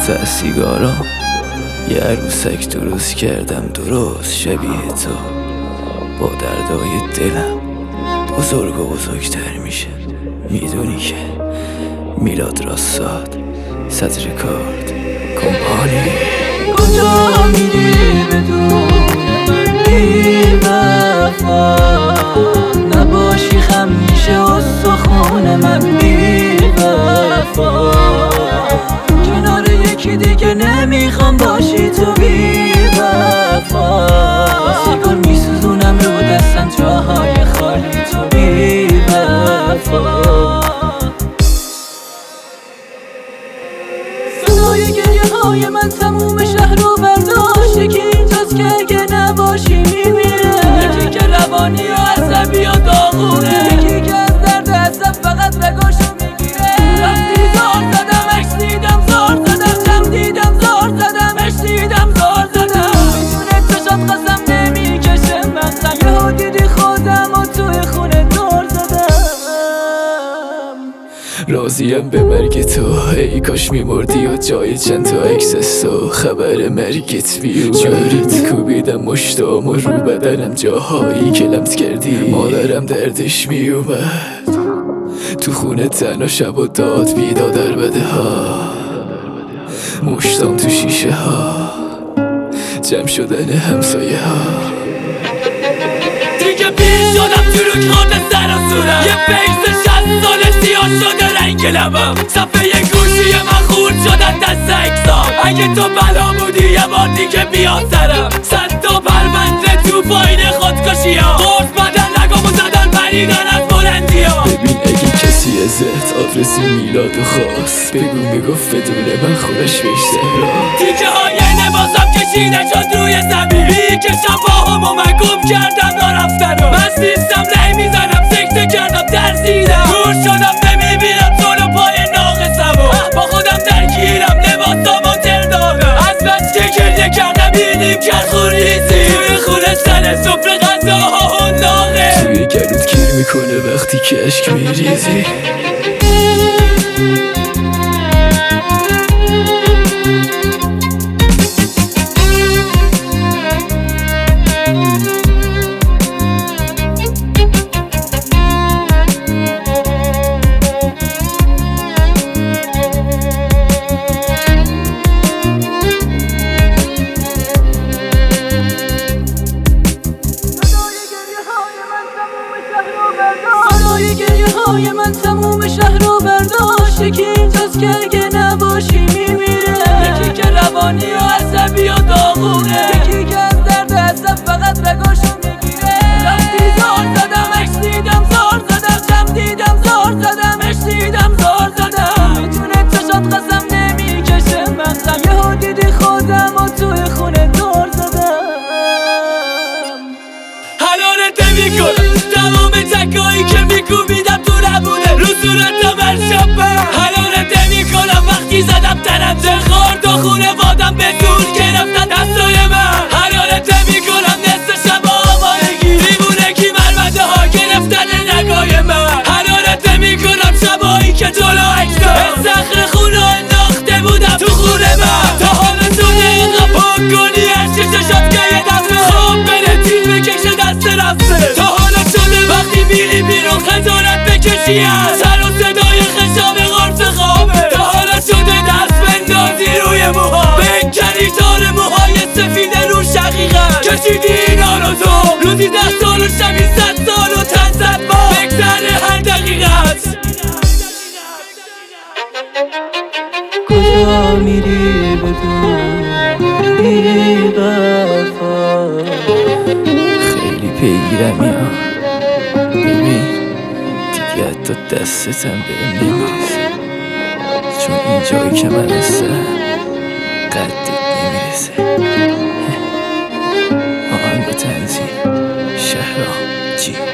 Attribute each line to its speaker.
Speaker 1: تا سیگارام یه عروسک درست کردم درست شبیه تو، با دردای دلم بزرگ و بزرگتر میشه. میدونی که میلاد راستاد صدر کارت کمپانی.
Speaker 2: کجا میری بدون من بی وفا، نباشی خم میشه استخون من بی وفا، کنار یکی دیگه نمیخوام باشی تو بی وفا، سیگار میسوزونم رو دستم جاهای خالی تو بی وفا. صدای گریه های من تموم شهر رو برداشت، یکی اینجاست که اگه نباشی میمیره، یکی که روانی و عصبی و داغونه، یکی که از درد عصب فقط رگاشو میگیره. رفتی زار زدم عکس دیدم زار زدم، جمع دیدم زار زدم عشق دیدم زار زدم، بدون چشات قسم نمیکشه مغزم، یهو دیدی خودم و توی خونه دار زدم.
Speaker 1: راضیم به مرگ تو، ای کاش میمردی و جای چند تا عکس تو خبر مرگت بیومد. جوری کوبیدم مشتام و رو بدنم جاهایی که لمس کردی، مادرم دردش میومد تو خونه تنها شب و داد بیداد در بده ها، مشتام تو شیشه ها جمع شدن همسایه ها.
Speaker 2: دیگه پیر شدم تو رو خورده سر و صورت، یه فیس 60 ساله سیاه شده رنگ لبم، صفحه گوشی من خورد شدن دست اکسام. اگه تو بلا بودی یه بار دیگه بیا سرم، 100 تا پرونده تو پایین خودکشی ها، قرص بدن نگامو زدن پریدن از بلندی ها.
Speaker 1: ببین اگه کسی ازت آدرس میلادو خواست بگو میگفت بدونه من خونش بهش زهرا.
Speaker 2: تیکه های لباسم کشیده شد روی زمین، میکشم باهامو من گم کردم نرفتنم، من سیستم ری میزنم سکته کردم ترسیدم، دور شدم نمیبینم جلو پای ناقصمو، با خودم درگیرم لباسامو تر دادم، از بس که گریه کردم اینیم کرد خوریزی، توی خونه سر سفره غذاها و ناقه،
Speaker 1: توی گلوت گیر میکنه وقتی که عشق میریزی.
Speaker 2: صدای گریه های من تموم شهر رو برداشت، یکی اینجاست که اگه نباشی میمیره، یکی که روانی و عصبی و داغونه، یکی که از درد عصب فقط رگاشو میگیره. رفتی زار زدم عکس دیدم زار زدم، جمع دیدم زار زدم عشق دیدم زار زدم، بدون چشات قسم نمیکشه مغزم، یهو دیدی خودم و توی خونه دار زدم. حلالت میکنم تمام تکایی که میکوبیدم تو نبوده، رو صورتم هر شبه حلالت میکنم وقتی زدم تنم خورد و خونه وادم به زور گرفتن دستای من، حلالت میکنم نصف شب آوارگی دیوونه کی مرمده ها گرفتن نگای من، حلالت میکنم شبایی که جلو عکسا استخر خونه انداخته بودم تو خونه من، تا حالا شده اینقدر پاک کنی از چشات که یه دفعه خواب بره تیل بکشه دست رفته، تا حالا شده وقتی میری بیرون خجالت بکشی از سر و صدای خشاب غرص خوابه، تا حالا شده دست بندازی روی موها بکنی تار موهای سفید رو شقیقت، کشیدی اینا رو تو روزی 10 سال و شبی 100 سال و چند صد ماه بگذره هر دقیقت. کجا میری بدون بی وفا،
Speaker 1: خیلی پیگیرم یا ببین دیگه حتی دستتم بهم نمیرسه، چون این جایی که من هستم قدت نمیرسه. آهنگ و تنظیم شهرام جی.